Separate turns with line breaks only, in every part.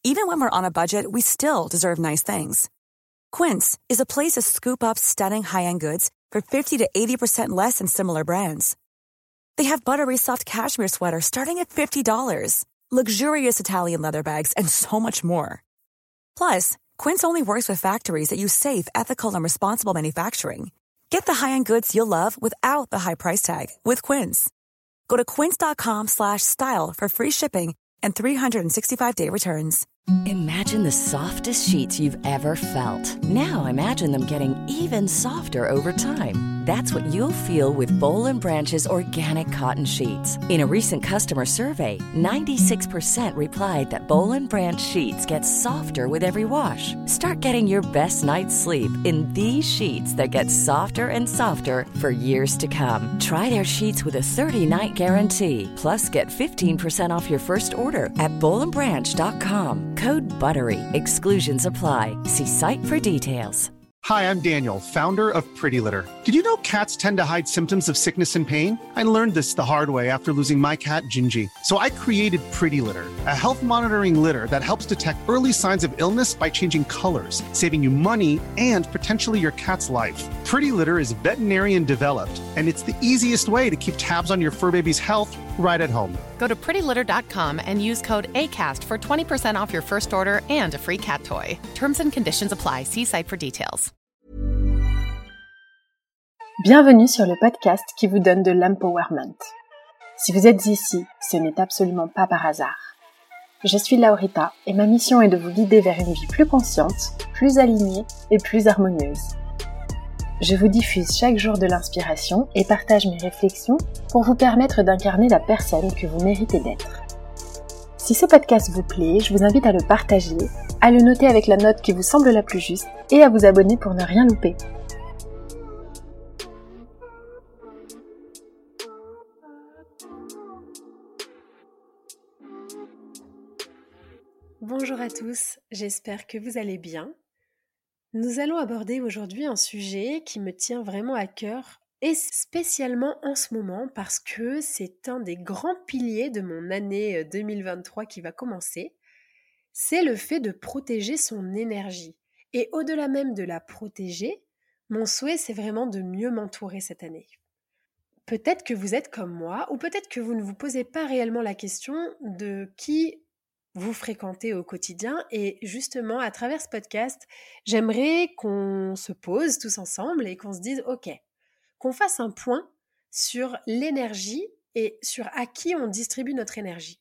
Even when we're on a budget, we still deserve nice things. Quince is a place to scoop up stunning high-end goods for 50 to 80% less than similar brands. They have buttery soft cashmere sweaters starting at $50, luxurious Italian leather bags, and so much more. Plus, Quince only works with factories that use safe, ethical, and responsible manufacturing. Get the high-end goods you'll love without the high price tag with Quince. Go to quince.com/style for free shipping and 365-day returns.
Imagine the softest sheets you've ever felt. Now imagine them getting even softer over time. That's what you'll feel with Boll & Branch's organic cotton sheets. In a recent customer survey, 96% replied that Boll & Branch sheets get softer with every wash. Start getting your best night's sleep in these sheets that get softer and softer for years to come. Try their sheets with a 30-night guarantee. Plus, get 15% off your first order at bollandbranch.com. Code BUTTERY. Exclusions apply. See site for details.
Hi, I'm Daniel, founder of Pretty Litter. Did you know cats tend to hide symptoms of sickness and pain? I learned this the hard way after losing my cat, Gingy. So I created Pretty Litter, a health monitoring litter that helps detect early signs of illness by changing colors, saving you money and potentially your cat's life. Pretty Litter is veterinarian developed, and it's the easiest way to keep tabs on your fur baby's health right at home.
Go to prettylitter.com and use code ACAST for 20% off your first order and a free cat toy. Terms and conditions apply. See site for details.
Bienvenue sur le podcast qui vous donne de l'empowerment. Si vous êtes ici, ce n'est absolument pas par hasard. Je suis Laurita et ma mission est de vous guider vers une vie plus consciente, plus alignée et plus harmonieuse. Je vous diffuse chaque jour de l'inspiration et partage mes réflexions pour vous permettre d'incarner la personne que vous méritez d'être. Si ce podcast vous plaît, je vous invite à le partager, à le noter avec la note qui vous semble la plus juste et à vous abonner pour ne rien louper. Bonjour à tous, j'espère que vous allez bien. Nous allons aborder aujourd'hui un sujet qui me tient vraiment à cœur et spécialement en ce moment parce que c'est un des grands piliers de mon année 2023 qui va commencer. C'est le fait de protéger son énergie. Et au-delà même de la protéger, mon souhait c'est vraiment de mieux m'entourer cette année. Peut-être que vous êtes comme moi ou peut-être que vous ne vous posez pas réellement la question de qui vous fréquentez au quotidien et justement à travers ce podcast, j'aimerais qu'on se pose tous ensemble et qu'on se dise ok, qu'on fasse un point sur l'énergie et sur à qui on distribue notre énergie.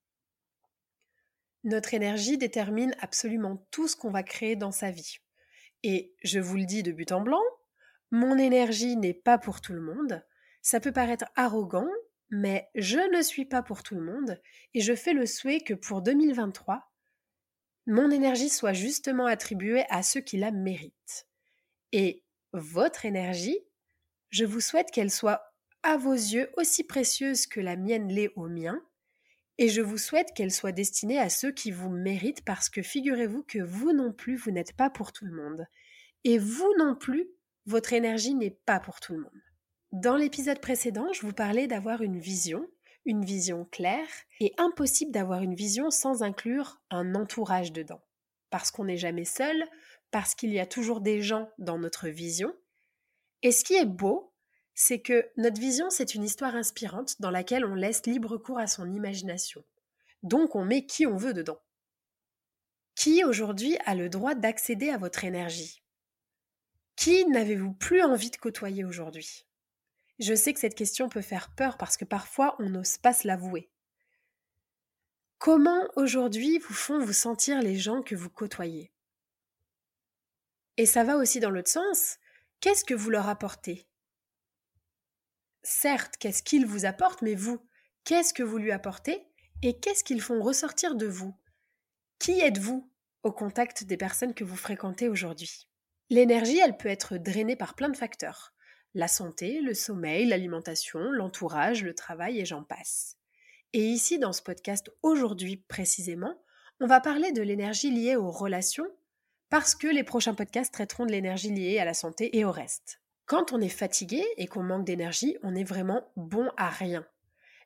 Notre énergie détermine absolument tout ce qu'on va créer dans sa vie. Et je vous le dis de but en blanc, mon énergie n'est pas pour tout le monde. Ça peut paraître arrogant, mais je ne suis pas pour tout le monde et je fais le souhait que pour 2023, mon énergie soit justement attribuée à ceux qui la méritent. Et votre énergie, je vous souhaite qu'elle soit à vos yeux aussi précieuse que la mienne l'est au mien et je vous souhaite qu'elle soit destinée à ceux qui vous méritent parce que figurez-vous que vous non plus, vous n'êtes pas pour tout le monde. Et vous non plus, votre énergie n'est pas pour tout le monde. Dans l'épisode précédent, je vous parlais d'avoir une vision claire, et impossible d'avoir une vision sans inclure un entourage dedans. Parce qu'on n'est jamais seul, parce qu'il y a toujours des gens dans notre vision. Et ce qui est beau, c'est que notre vision, c'est une histoire inspirante dans laquelle on laisse libre cours à son imagination. Donc on met qui on veut dedans. Qui aujourd'hui a le droit d'accéder à votre énergie ? Qui n'avez-vous plus envie de côtoyer aujourd'hui ? Je sais que cette question peut faire peur parce que parfois on n'ose pas se l'avouer. Comment aujourd'hui vous font vous sentir les gens que vous côtoyez ? Et ça va aussi dans l'autre sens, qu'est-ce que vous leur apportez ? Certes, qu'est-ce qu'ils vous apportent, mais vous, qu'est-ce que vous lui apportez et qu'est-ce qu'ils font ressortir de vous ? Qui êtes-vous au contact des personnes que vous fréquentez aujourd'hui ? L'énergie, elle peut être drainée par plein de facteurs. La santé, le sommeil, l'alimentation, l'entourage, le travail et j'en passe. Et ici, dans ce podcast, aujourd'hui précisément, on va parler de l'énergie liée aux relations parce que les prochains podcasts traiteront de l'énergie liée à la santé et au reste. Quand on est fatigué et qu'on manque d'énergie, on est vraiment bon à rien.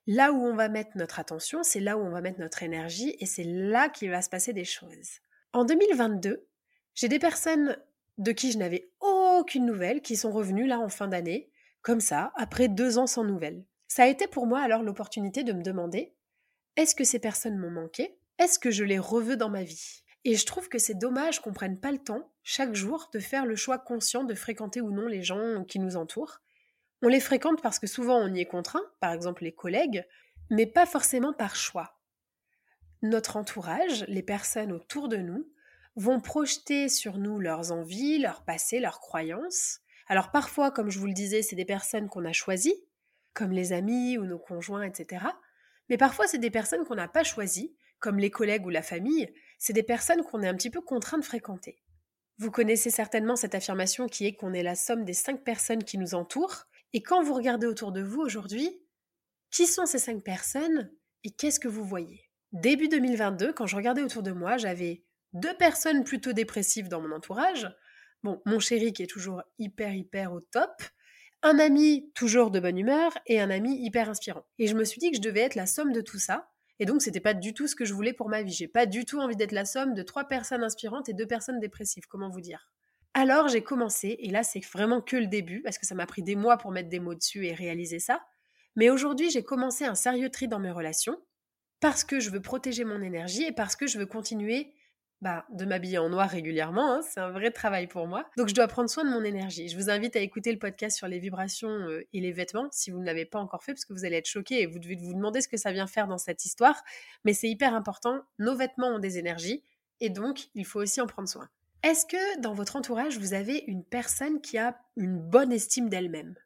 Là où on va mettre notre attention, c'est là où on va mettre notre énergie et c'est là qu'il va se passer des choses. En 2022, j'ai des personnes de qui je n'avais aucune nouvelle qui sont revenues là en fin d'année, comme ça, après 2 ans sans nouvelles. Ça a été pour moi alors l'opportunité de me demander, est-ce que ces personnes m'ont manqué? Est-ce que je les reveux dans ma vie? Et je trouve que c'est dommage qu'on prenne pas le temps, chaque jour, de faire le choix conscient de fréquenter ou non les gens qui nous entourent. On les fréquente parce que souvent on y est contraint, par exemple les collègues, mais pas forcément par choix. Notre entourage, les personnes autour de nous, vont projeter sur nous leurs envies, leur passé, leurs croyances. Alors parfois, comme je vous le disais, c'est des personnes qu'on a choisies, comme les amis ou nos conjoints, etc. Mais parfois, c'est des personnes qu'on n'a pas choisies, comme les collègues ou la famille. C'est des personnes qu'on est un petit peu contraint de fréquenter. Vous connaissez certainement cette affirmation qui est qu'on est la somme des 5 personnes qui nous entourent. Et quand vous regardez autour de vous aujourd'hui, qui sont ces 5 personnes et qu'est-ce que vous voyez? Début 2022, quand je regardais autour de moi, j'avais 2 personnes plutôt dépressives dans mon entourage. Bon, mon chéri qui est toujours hyper au top, un ami toujours de bonne humeur et un ami hyper inspirant. Et je me suis dit que je devais être la somme de tout ça. Et donc, c'était pas du tout ce que je voulais pour ma vie. J'ai pas du tout envie d'être la somme de 3 personnes inspirantes et 2 personnes dépressives. Comment vous dire? Alors, j'ai commencé, et là, c'est vraiment que le début, parce que ça m'a pris des mois pour mettre des mots dessus et réaliser ça. Mais aujourd'hui, j'ai commencé un sérieux tri dans mes relations, parce que je veux protéger mon énergie et parce que je veux continuer de m'habiller en noir régulièrement, hein, c'est un vrai travail pour moi. Donc je dois prendre soin de mon énergie. Je vous invite à écouter le podcast sur les vibrations et les vêtements, si vous ne l'avez pas encore fait, parce que vous allez être choqués et vous devez vous demander ce que ça vient faire dans cette histoire. Mais c'est hyper important, nos vêtements ont des énergies, et donc il faut aussi en prendre soin. Est-ce que dans votre entourage, vous avez une personne qui a une bonne estime d'elle-même?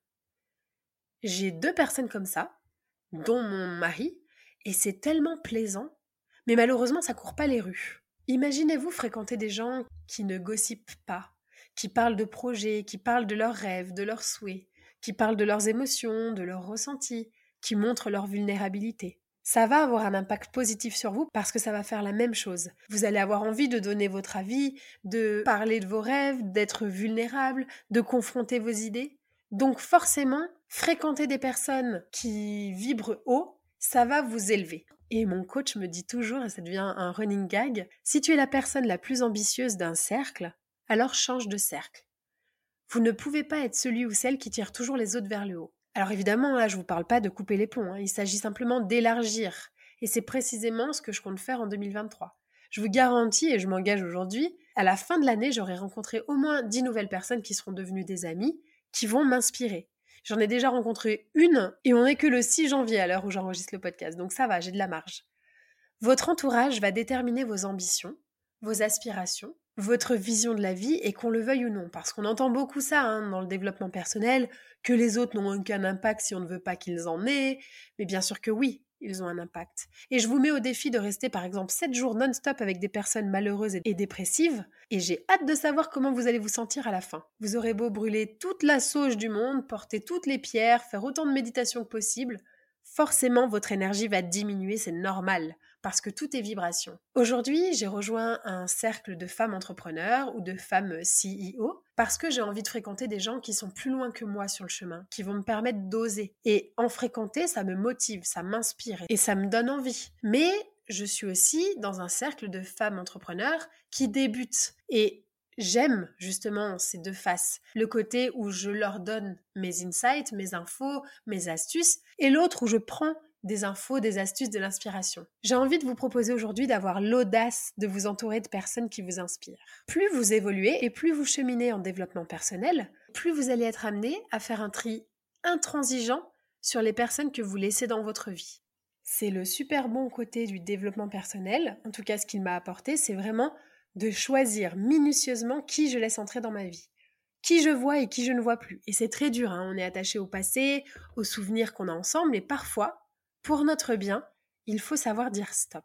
J'ai 2 personnes comme ça, dont mon mari, et c'est tellement plaisant, mais malheureusement ça court pas les rues. Imaginez-vous fréquenter des gens qui ne gossipent pas, qui parlent de projets, qui parlent de leurs rêves, de leurs souhaits, qui parlent de leurs émotions, de leurs ressentis, qui montrent leur vulnérabilité. Ça va avoir un impact positif sur vous parce que ça va faire la même chose. Vous allez avoir envie de donner votre avis, de parler de vos rêves, d'être vulnérable, de confronter vos idées. Donc forcément, fréquenter des personnes qui vibrent haut, ça va vous élever. Et mon coach me dit toujours, et ça devient un running gag, si tu es la personne la plus ambitieuse d'un cercle, alors change de cercle. Vous ne pouvez pas être celui ou celle qui tire toujours les autres vers le haut. Alors évidemment, là, je ne vous parle pas de couper les ponts, hein, il s'agit simplement d'élargir. Et c'est précisément ce que je compte faire en 2023. Je vous garantis, et je m'engage aujourd'hui, à la fin de l'année, j'aurai rencontré au moins 10 nouvelles personnes qui seront devenues des amis, qui vont m'inspirer. J'en ai déjà rencontré une et on n'est que le 6 janvier à l'heure où j'enregistre le podcast, donc ça va, j'ai de la marge. Votre entourage va déterminer vos ambitions, vos aspirations, votre vision de la vie et qu'on le veuille ou non, parce qu'on entend beaucoup ça dans le développement personnel, que les autres n'ont aucun impact si on ne veut pas qu'ils en aient, mais bien sûr que oui, ils ont un impact. Et je vous mets au défi de rester par exemple 7 jours non-stop avec des personnes malheureuses et dépressives, et j'ai hâte de savoir comment vous allez vous sentir à la fin. Vous aurez beau brûler toute la sauge du monde, porter toutes les pierres, faire autant de méditation que possible, forcément votre énergie va diminuer, c'est normal, parce que tout est vibration. Aujourd'hui, j'ai rejoint un cercle de femmes entrepreneurs ou de femmes CEO parce que j'ai envie de fréquenter des gens qui sont plus loin que moi sur le chemin, qui vont me permettre d'oser. Et en fréquenter, ça me motive, ça m'inspire et ça me donne envie. Mais je suis aussi dans un cercle de femmes entrepreneurs qui débutent. Et j'aime justement ces 2 faces. Le côté où je leur donne mes insights, mes infos, mes astuces, et l'autre où je prends des infos, des astuces, de l'inspiration. J'ai envie de vous proposer aujourd'hui d'avoir l'audace de vous entourer de personnes qui vous inspirent. Plus vous évoluez et plus vous cheminez en développement personnel, plus vous allez être amené à faire un tri intransigeant sur les personnes que vous laissez dans votre vie. C'est le super bon côté du développement personnel, en tout cas ce qu'il m'a apporté, c'est vraiment de choisir minutieusement qui je laisse entrer dans ma vie, qui je vois et qui je ne vois plus. Et c'est très dur, on est attaché au passé, aux souvenirs qu'on a ensemble, et parfois, pour notre bien, il faut savoir dire stop.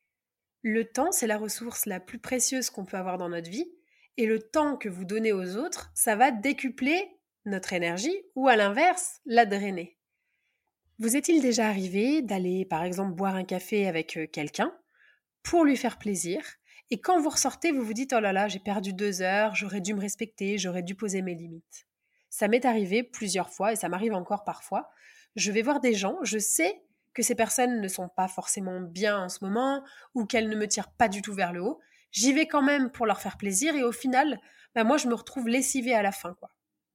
Le temps, c'est la ressource la plus précieuse qu'on peut avoir dans notre vie, et le temps que vous donnez aux autres, ça va décupler notre énergie, ou à l'inverse, la drainer. Vous est-il déjà arrivé d'aller, par exemple, boire un café avec quelqu'un, pour lui faire plaisir, et quand vous ressortez, vous vous dites « Oh là là, j'ai perdu 2 heures, j'aurais dû me respecter, j'aurais dû poser mes limites. » Ça m'est arrivé plusieurs fois, et ça m'arrive encore parfois. Je vais voir des gens, je sais que ces personnes ne sont pas forcément bien en ce moment ou qu'elles ne me tirent pas du tout vers le haut, j'y vais quand même pour leur faire plaisir et au final, moi je me retrouve lessivée à la fin, quoi.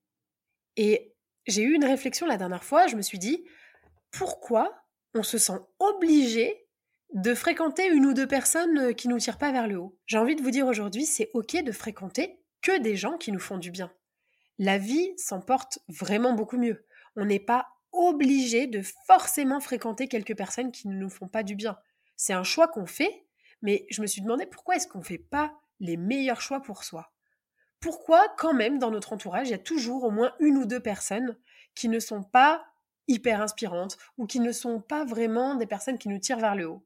Et j'ai eu une réflexion la dernière fois, je me suis dit, pourquoi on se sent obligé de fréquenter une ou deux personnes qui nous tirent pas vers le haut? J'ai envie de vous dire aujourd'hui, c'est ok de fréquenter que des gens qui nous font du bien. La vie s'en porte vraiment beaucoup mieux. On n'est pas obligé de forcément fréquenter quelques personnes qui ne nous font pas du bien. C'est un choix qu'on fait, mais je me suis demandé pourquoi est-ce qu'on ne fait pas les meilleurs choix pour soi? Pourquoi, quand même, dans notre entourage, il y a toujours au moins une ou deux personnes qui ne sont pas hyper inspirantes ou qui ne sont pas vraiment des personnes qui nous tirent vers le haut?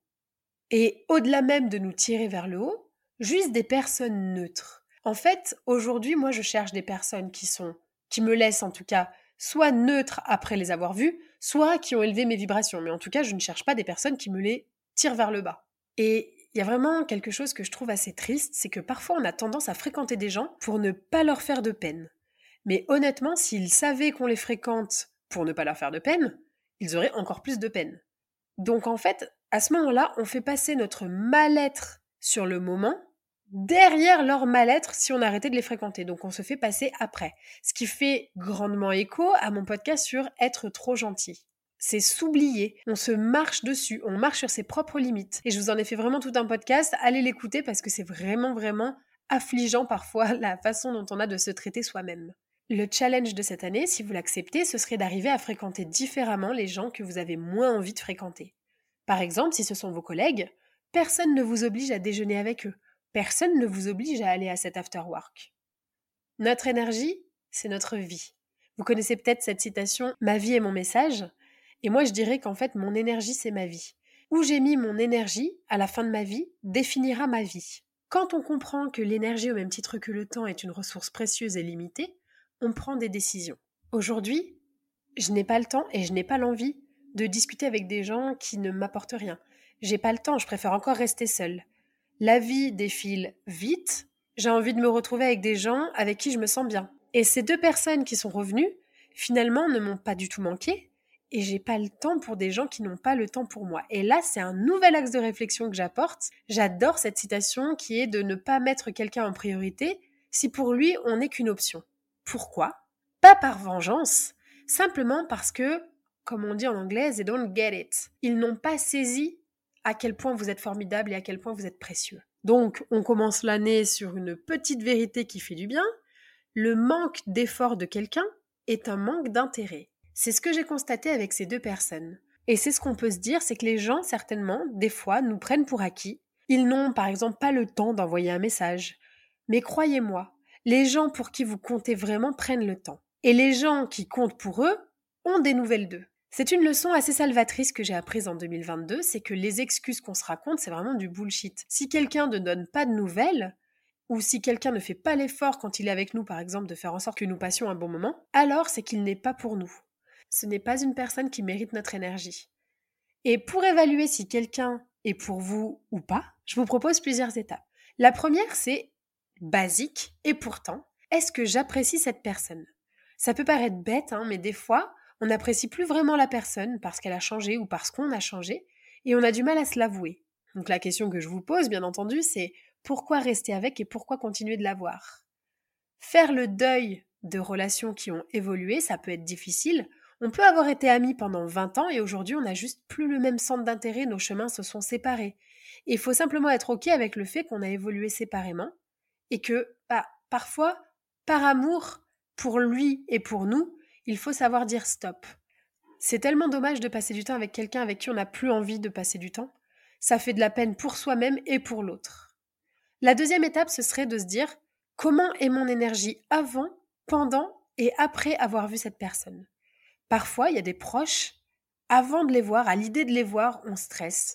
Et au-delà même de nous tirer vers le haut, juste des personnes neutres. En fait, aujourd'hui, moi, je cherche des personnes qui me laissent en tout cas, soit neutres après les avoir vues, soit qui ont élevé mes vibrations. Mais en tout cas, je ne cherche pas des personnes qui me les tirent vers le bas. Et il y a vraiment quelque chose que je trouve assez triste, c'est que parfois on a tendance à fréquenter des gens pour ne pas leur faire de peine. Mais honnêtement, s'ils savaient qu'on les fréquente pour ne pas leur faire de peine, ils auraient encore plus de peine. Donc en fait, à ce moment-là, on fait passer notre mal-être sur le moment derrière leur mal-être si on arrêtait de les fréquenter. Donc on se fait passer après. Ce qui fait grandement écho à mon podcast sur être trop gentil. C'est s'oublier, on se marche dessus, on marche sur ses propres limites. Et je vous en ai fait vraiment tout un podcast, allez l'écouter parce que c'est vraiment, vraiment affligeant parfois la façon dont on a de se traiter soi-même. Le challenge de cette année, si vous l'acceptez, ce serait d'arriver à fréquenter différemment les gens que vous avez moins envie de fréquenter. Par exemple, si ce sont vos collègues, personne ne vous oblige à déjeuner avec eux. Personne ne vous oblige à aller à cet after-work. Notre énergie, c'est notre vie. Vous connaissez peut-être cette citation « Ma vie est mon message ». Et moi, je dirais qu'en fait, mon énergie, c'est ma vie. Où j'ai mis mon énergie, à la fin de ma vie, définira ma vie. Quand on comprend que l'énergie, au même titre que le temps, est une ressource précieuse et limitée, on prend des décisions. Aujourd'hui, je n'ai pas le temps et je n'ai pas l'envie de discuter avec des gens qui ne m'apportent rien. J'ai pas le temps, je préfère encore rester seule. La vie défile vite, j'ai envie de me retrouver avec des gens avec qui je me sens bien. Et ces deux personnes qui sont revenues, finalement, ne m'ont pas du tout manqué, et j'ai pas le temps pour des gens qui n'ont pas le temps pour moi. Et là, c'est un nouvel axe de réflexion que j'apporte. J'adore cette citation qui est de ne pas mettre quelqu'un en priorité si pour lui, on n'est qu'une option. Pourquoi? Pas par vengeance, simplement parce que, comme on dit en anglais, they don't get it. Ils n'ont pas saisi à quel point vous êtes formidable et à quel point vous êtes précieux. Donc, on commence l'année sur une petite vérité qui fait du bien. Le manque d'effort de quelqu'un est un manque d'intérêt. C'est ce que j'ai constaté avec ces deux personnes. Et c'est ce qu'on peut se dire, c'est que les gens, certainement, des fois, nous prennent pour acquis. Ils n'ont, par exemple, pas le temps d'envoyer un message. Mais croyez-moi, les gens pour qui vous comptez vraiment prennent le temps. Et les gens qui comptent pour eux ont des nouvelles d'eux. C'est une leçon assez salvatrice que j'ai apprise en 2022, c'est que les excuses qu'on se raconte, c'est vraiment du bullshit. Si quelqu'un ne donne pas de nouvelles, ou si quelqu'un ne fait pas l'effort quand il est avec nous, par exemple, de faire en sorte que nous passions un bon moment, alors c'est qu'il n'est pas pour nous. Ce n'est pas une personne qui mérite notre énergie. Et pour évaluer si quelqu'un est pour vous ou pas, je vous propose plusieurs étapes. La première, c'est basique, et pourtant, est-ce que j'apprécie cette personne? Ça peut paraître bête, mais des fois, on n'apprécie plus vraiment la personne parce qu'elle a changé ou parce qu'on a changé, et on a du mal à se l'avouer. Donc la question que je vous pose, bien entendu, c'est pourquoi rester avec et pourquoi continuer de la voir? Faire le deuil de relations qui ont évolué, ça peut être difficile. On peut avoir été amis pendant 20 ans et aujourd'hui, on n'a juste plus le même centre d'intérêt, nos chemins se sont séparés. Et il faut simplement être OK avec le fait qu'on a évolué séparément et que, parfois, par amour pour lui et pour nous, il faut savoir dire stop. C'est tellement dommage de passer du temps avec quelqu'un avec qui on n'a plus envie de passer du temps. Ça fait de la peine pour soi-même et pour l'autre. La deuxième étape, ce serait de se dire comment est mon énergie avant, pendant et après avoir vu cette personne. Parfois, il y a des proches, avant de les voir, à l'idée de les voir, on stresse.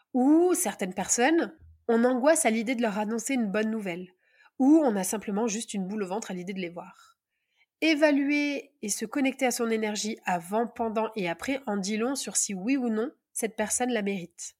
Ou certaines personnes, on angoisse à l'idée de leur annoncer une bonne nouvelle. Ou on a simplement juste une boule au ventre à l'idée de les voir. Évaluer et se connecter à son énergie avant, pendant et après en dit long sur si oui ou non cette personne la mérite.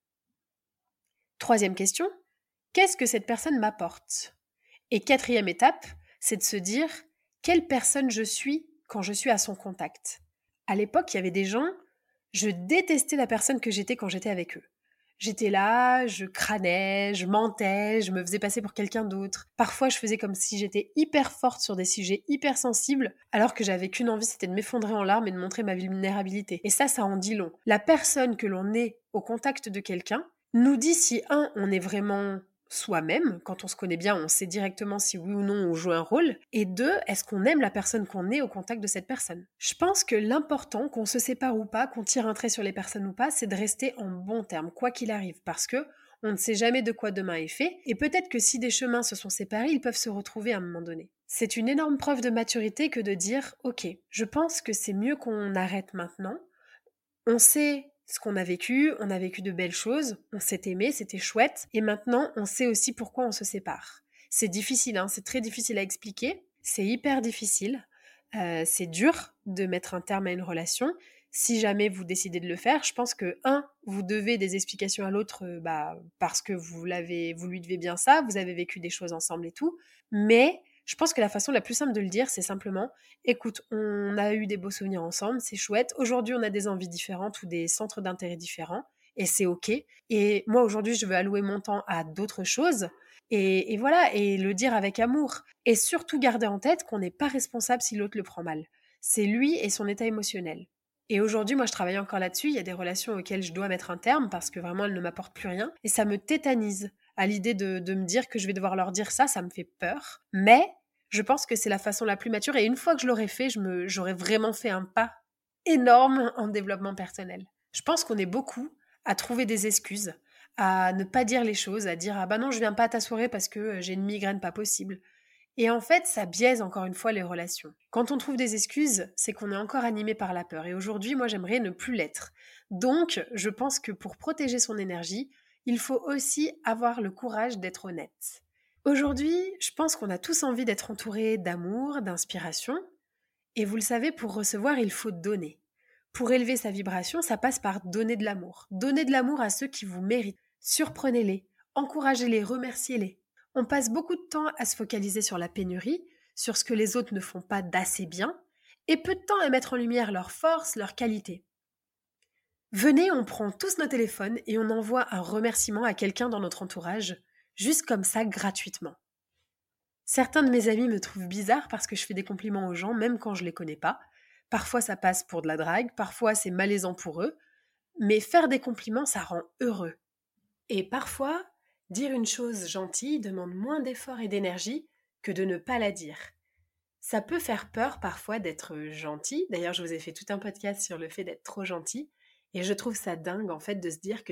Troisième question, qu'est-ce que cette personne m'apporte? Et quatrième étape, c'est de se dire quelle personne je suis quand je suis à son contact. À l'époque, il y avait des gens, Je détestais la personne que j'étais quand j'étais avec eux. J'étais là, je crânais, je mentais, je me faisais passer pour quelqu'un d'autre. Parfois, je faisais comme si j'étais hyper forte sur des sujets hyper sensibles, alors que j'avais qu'une envie, c'était de m'effondrer en larmes et de montrer ma vulnérabilité. Et ça en dit long. La personne que l'on est au contact de quelqu'un nous dit si, on est vraiment soi-même. Quand on se connaît bien, on sait directement si oui ou non on joue un rôle. Et deux, est-ce qu'on aime la personne qu'on est au contact de cette personne? Je pense que l'important, qu'on se sépare ou pas, qu'on tire un trait sur les personnes ou pas, c'est de rester en bons termes, quoi qu'il arrive, parce que on ne sait jamais de quoi demain est fait, et peut-être que si des chemins se sont séparés, ils peuvent se retrouver à un moment donné. C'est une énorme preuve de maturité que de dire « Ok, je pense que c'est mieux qu'on arrête maintenant. On sait ce qu'on a vécu de belles choses, on s'est aimé, c'était chouette, et maintenant on sait aussi pourquoi on se sépare. » C'est difficile, c'est très difficile à expliquer, c'est hyper difficile, c'est dur de mettre un terme à une relation. Si jamais vous décidez de le faire, je pense que, vous devez des explications à l'autre parce que vous lui devez bien ça, vous avez vécu des choses ensemble et tout, mais je pense que la façon la plus simple de le dire, c'est simplement écoute, on a eu des beaux souvenirs ensemble, c'est chouette. Aujourd'hui, on a des envies différentes ou des centres d'intérêt différents et c'est OK. Et moi, aujourd'hui, je veux allouer mon temps à d'autres choses et voilà, et le dire avec amour. Et surtout garder en tête qu'on n'est pas responsable si l'autre le prend mal. C'est lui et son état émotionnel. Et aujourd'hui, moi, je travaille encore là-dessus. Il y a des relations auxquelles je dois mettre un terme parce que vraiment, elles ne m'apportent plus rien. Et ça me tétanise à l'idée de me dire que je vais devoir leur dire ça me fait peur. Mais je pense que c'est la façon la plus mature. Et une fois que je l'aurai fait, j'aurai vraiment fait un pas énorme en développement personnel. Je pense qu'on est beaucoup à trouver des excuses, à ne pas dire les choses, à dire « Ah bah non, je viens pas à ta soirée parce que j'ai une migraine pas possible ». Et en fait, ça biaise encore une fois les relations. Quand on trouve des excuses, c'est qu'on est encore animé par la peur. Et aujourd'hui, moi, j'aimerais ne plus l'être. Donc, je pense que pour protéger son énergie, il faut aussi avoir le courage d'être honnête. Aujourd'hui, je pense qu'on a tous envie d'être entourés d'amour, d'inspiration. Et vous le savez, pour recevoir, il faut donner. Pour élever sa vibration, ça passe par donner de l'amour. Donnez de l'amour à ceux qui vous méritent. Surprenez-les, encouragez-les, remerciez-les. On passe beaucoup de temps à se focaliser sur la pénurie, sur ce que les autres ne font pas d'assez bien, et peu de temps à mettre en lumière leurs forces, leurs qualités. Venez, on prend tous nos téléphones et on envoie un remerciement à quelqu'un dans notre entourage, juste comme ça, gratuitement. Certains de mes amis me trouvent bizarre parce que je fais des compliments aux gens, même quand je les connais pas. Parfois ça passe pour de la drague, parfois c'est malaisant pour eux, mais faire des compliments, ça rend heureux. Et parfois, dire une chose gentille demande moins d'effort et d'énergie que de ne pas la dire. Ça peut faire peur parfois d'être gentil. D'ailleurs, je vous ai fait tout un podcast sur le fait d'être trop gentil. Et je trouve ça dingue en fait de se dire que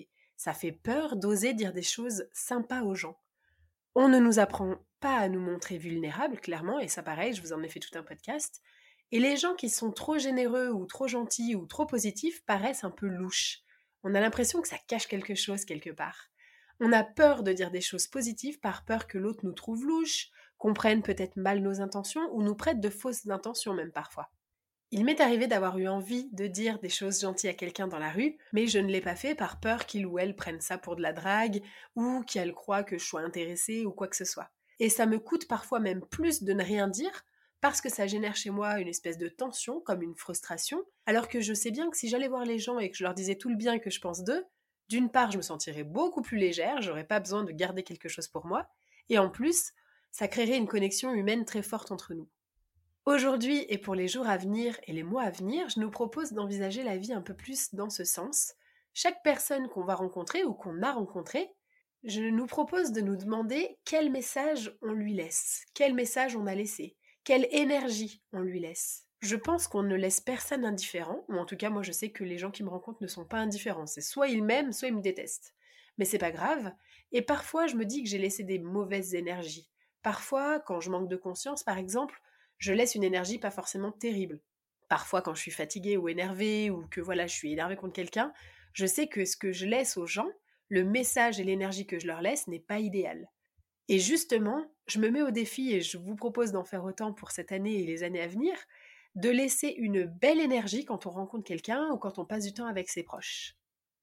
ça fait peur d'oser dire des choses sympas aux gens. On ne nous apprend pas à nous montrer vulnérables, clairement, et ça pareil, je vous en ai fait tout un podcast. Et les gens qui sont trop généreux ou trop gentils ou trop positifs paraissent un peu louches. On a l'impression que ça cache quelque chose quelque part. On a peur de dire des choses positives par peur que l'autre nous trouve louches, comprenne peut-être mal nos intentions ou nous prête de fausses intentions même parfois. Il m'est arrivé d'avoir eu envie de dire des choses gentilles à quelqu'un dans la rue, mais je ne l'ai pas fait par peur qu'il ou elle prenne ça pour de la drague ou qu'elle croie que je sois intéressée ou quoi que ce soit. Et ça me coûte parfois même plus de ne rien dire parce que ça génère chez moi une espèce de tension, comme une frustration, alors que je sais bien que si j'allais voir les gens et que je leur disais tout le bien que je pense d'eux, d'une part je me sentirais beaucoup plus légère, j'aurais pas besoin de garder quelque chose pour moi, et en plus, ça créerait une connexion humaine très forte entre nous. Aujourd'hui et pour les jours à venir et les mois à venir, je nous propose d'envisager la vie un peu plus dans ce sens. Chaque personne qu'on va rencontrer ou qu'on a rencontrée, je nous propose de nous demander quel message on lui laisse, quel message on a laissé, quelle énergie on lui laisse. Je pense qu'on ne laisse personne indifférent, ou en tout cas moi je sais que les gens qui me rencontrent ne sont pas indifférents, c'est soit ils m'aiment, soit ils me détestent. Mais c'est pas grave, et parfois je me dis que j'ai laissé des mauvaises énergies. Parfois, quand je manque de conscience par exemple, je laisse une énergie pas forcément terrible. Parfois, quand je suis fatiguée ou énervée, ou que voilà, je suis énervée contre quelqu'un, je sais que ce que je laisse aux gens, le message et l'énergie que je leur laisse n'est pas idéal. Et justement, je me mets au défi, et je vous propose d'en faire autant pour cette année et les années à venir, de laisser une belle énergie quand on rencontre quelqu'un ou quand on passe du temps avec ses proches.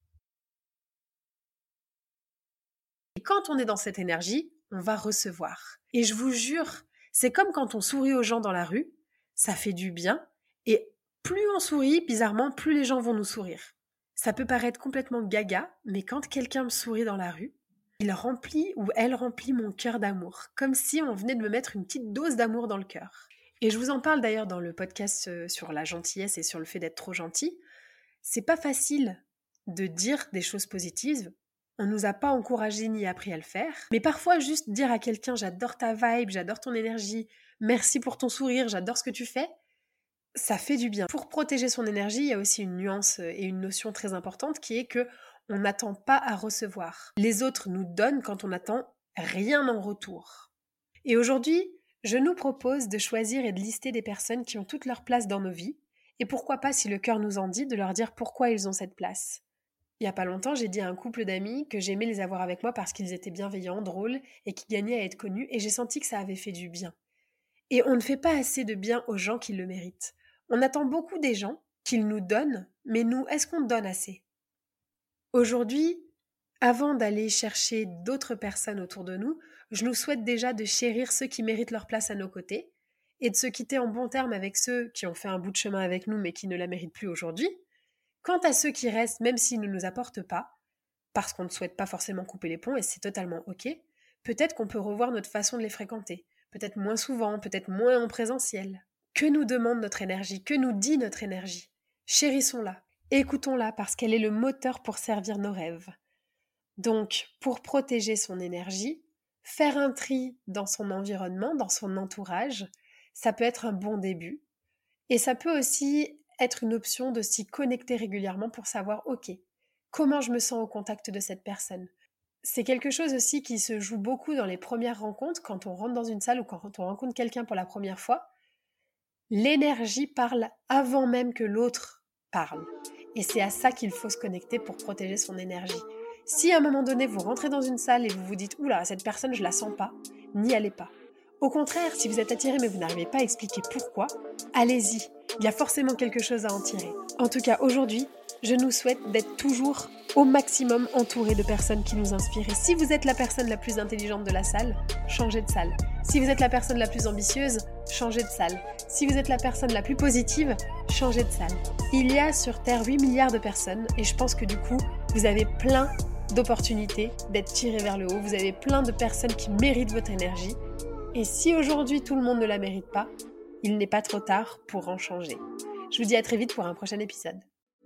Et quand on est dans cette énergie, on va recevoir. Et je vous jure, c'est comme quand on sourit aux gens dans la rue, ça fait du bien, et plus on sourit, bizarrement, plus les gens vont nous sourire. Ça peut paraître complètement gaga, mais quand quelqu'un me sourit dans la rue, il remplit ou elle remplit mon cœur d'amour, comme si on venait de me mettre une petite dose d'amour dans le cœur. Et je vous en parle d'ailleurs dans le podcast sur la gentillesse et sur le fait d'être trop gentil. C'est pas facile de dire des choses positives. On nous a pas encouragés ni appris à le faire. Mais parfois, juste dire à quelqu'un « j'adore ta vibe, j'adore ton énergie, merci pour ton sourire, j'adore ce que tu fais », ça fait du bien. Pour protéger son énergie, il y a aussi une nuance et une notion très importante qui est que on n'attend pas à recevoir. Les autres nous donnent quand on n'attend rien en retour. Et aujourd'hui, je nous propose de choisir et de lister des personnes qui ont toute leur place dans nos vies, et pourquoi pas, si le cœur nous en dit, de leur dire pourquoi ils ont cette place. Il n'y a pas longtemps, j'ai dit à un couple d'amis que j'aimais les avoir avec moi parce qu'ils étaient bienveillants, drôles, et qui gagnaient à être connus, et j'ai senti que ça avait fait du bien. Et on ne fait pas assez de bien aux gens qui le méritent. On attend beaucoup des gens qu'ils nous donnent, mais nous, est-ce qu'on donne assez ? Aujourd'hui, avant d'aller chercher d'autres personnes autour de nous, je nous souhaite déjà de chérir ceux qui méritent leur place à nos côtés et de se quitter en bon terme avec ceux qui ont fait un bout de chemin avec nous mais qui ne la méritent plus aujourd'hui. Quant à ceux qui restent, même s'ils ne nous apportent pas, parce qu'on ne souhaite pas forcément couper les ponts et c'est totalement ok, peut-être qu'on peut revoir notre façon de les fréquenter, peut-être moins souvent, peut-être moins en présentiel. Que nous demande notre énergie ? Que nous dit notre énergie ? Chérissons-la, écoutons-la parce qu'elle est le moteur pour servir nos rêves. Donc, pour protéger son énergie, faire un tri dans son environnement, dans son entourage, ça peut être un bon début. Et ça peut aussi être une option de s'y connecter régulièrement pour savoir, ok, comment je me sens au contact de cette personne ? C'est quelque chose aussi qui se joue beaucoup dans les premières rencontres, quand on rentre dans une salle ou quand on rencontre quelqu'un pour la première fois. L'énergie parle avant même que l'autre parle. Et c'est à ça qu'il faut se connecter pour protéger son énergie. Si à un moment donné, vous rentrez dans une salle et vous vous dites « Oula, cette personne, je la sens pas », n'y allez pas. Au contraire, si vous êtes attiré mais vous n'arrivez pas à expliquer pourquoi, allez-y. Il y a forcément quelque chose à en tirer. En tout cas, aujourd'hui, je nous souhaite d'être toujours au maximum entouré de personnes qui nous inspirent. Et si vous êtes la personne la plus intelligente de la salle, changez de salle. Si vous êtes la personne la plus ambitieuse, changez de salle. Si vous êtes la personne la plus positive, changez de salle. Il y a sur Terre 8 milliards de personnes et je pense que du coup, vous avez plein d'opportunités d'être tirés vers le haut. Vous avez plein de personnes qui méritent votre énergie. Et si aujourd'hui tout le monde ne la mérite pas, il n'est pas trop tard pour en changer. Je vous dis à très vite pour un prochain épisode.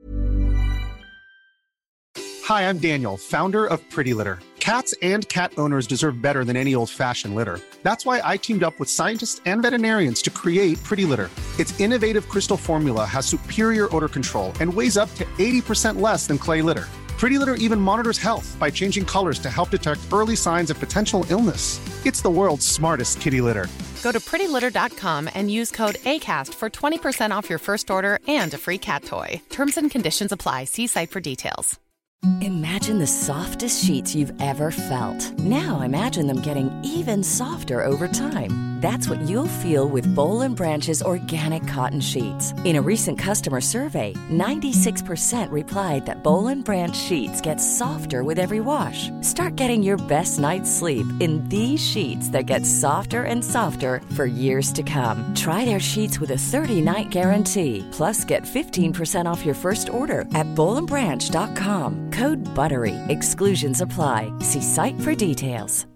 Hi, I'm Daniel, founder of Pretty Litter. Cats and cat owners deserve better than any old-fashioned litter. That's why I teamed up with scientists and veterinarians to create Pretty Litter. Its innovative crystal formula has superior odor control and weighs up to 80% less than clay litter. Pretty Litter even monitors health by changing colors to help detect early signs of potential illness. It's the world's smartest kitty litter.
Go to prettylitter.com and use code ACAST for 20% off your first order and a free cat toy. Terms and conditions apply. See site for details.
Imagine the softest sheets you've ever felt. Now imagine them getting even softer over time. That's what you'll feel with Boll & Branch's organic cotton sheets. In a recent customer survey, 96% replied that Boll & Branch sheets get softer with every wash. Start getting your best night's sleep in these sheets that get softer and softer for years to come. Try their sheets with a 30-night guarantee. Plus, get 15% off your first order at bollandbranch.com. Code BUTTERY. Exclusions apply. See site for details.